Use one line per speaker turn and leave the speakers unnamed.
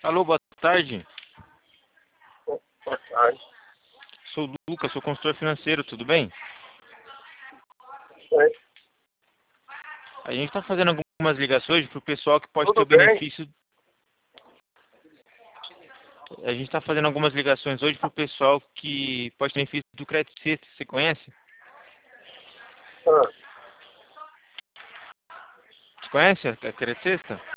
Alô, boa tarde.
Boa tarde.
Sou o Lucas, sou consultor financeiro, tudo bem?
Oi.
A gente está fazendo algumas ligações para o pessoal que pode ter
Tudo
o
bem?
benefício. A gente está fazendo algumas ligações hoje para o pessoal que pode ter benefício do Crédito Sexta. Você conhece?
Ah,
Você conhece a Crédito Sexta?